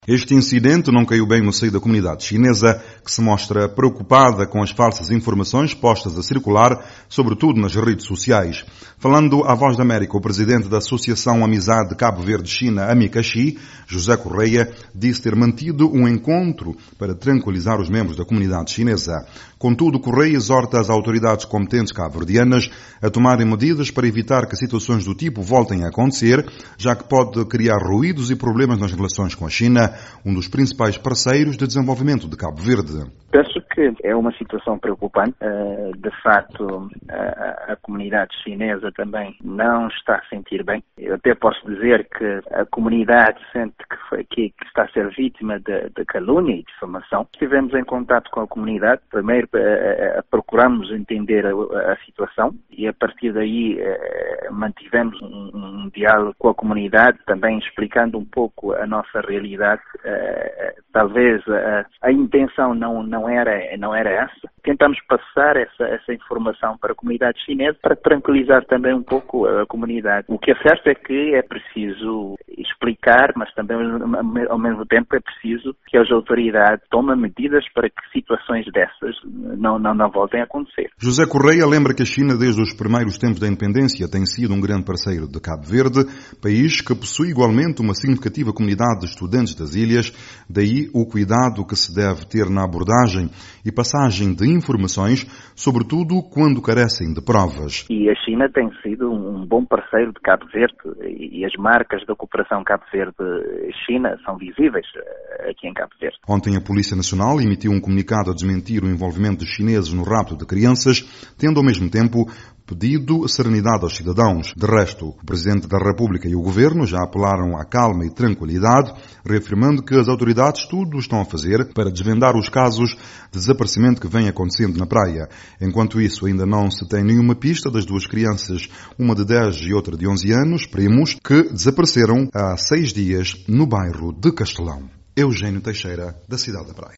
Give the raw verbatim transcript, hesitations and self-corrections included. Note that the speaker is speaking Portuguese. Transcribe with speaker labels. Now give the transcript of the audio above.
Speaker 1: Este incidente não caiu bem no seio da comunidade chinesa, que se mostra preocupada com as falsas informações postas a circular, sobretudo nas redes sociais. Falando à Voz da América, o presidente da Associação Amizade Cabo Verde-China, Amicaxi, José Correia, disse ter mantido um encontro para tranquilizar os membros da comunidade chinesa. Contudo, Correia exorta as autoridades competentes cabo-verdianas a tomarem medidas para evitar que situações do tipo voltem a acontecer, já que pode criar ruídos e problemas nas relações com a China, um dos principais parceiros de desenvolvimento de Cabo Verde.
Speaker 2: Penso que é uma situação preocupante. De facto, a comunidade chinesa também não está a sentir bem. Eu até posso dizer que a comunidade sente que, foi, que está a ser vítima de, de calúnia e difamação. Estivemos em contato com a comunidade, primeiro procuramos entender a, a situação e a partir daí mantivemos um, um diálogo com a comunidade, também explicando um pouco a nossa realidade. Talvez a, a intenção não, não, era, não era essa. Tentamos passar essa, essa informação para a comunidade chinesa para tranquilizar também um pouco a comunidade. O que é certo é que é preciso explicar, mas também ao mesmo tempo é preciso que as autoridades tomem medidas para que situações dessas não, não, não voltem a acontecer.
Speaker 1: José Correia lembra que a China, desde os primeiros tempos da independência, tem sido um grande parceiro de Cabo Verde, país que possui igualmente uma significativa comunidade de estudantes das ilhas, daí o cuidado que se deve ter na abordagem e passagem de informações, sobretudo quando carecem de provas.
Speaker 2: E a China tem sido um bom parceiro de Cabo Verde e as marcas da cooperação Cabo Verde-China são visíveis aqui em Cabo Verde.
Speaker 1: Ontem a Polícia Nacional emitiu um comunicado a desmentir o envolvimento dos chineses no rapto de crianças, tendo ao mesmo tempo pedido serenidade aos cidadãos. De resto, o Presidente da República e o Governo já apelaram à calma e tranquilidade, reafirmando que as autoridades tudo estão a fazer para desvendar os casos de desaparecimento que vem acontecendo na praia. Enquanto isso, ainda não se tem nenhuma pista das duas crianças, uma de dez e outra de onze anos, primos, que desapareceram há seis dias no bairro de Castelão. Eugênio Teixeira, da cidade da Praia.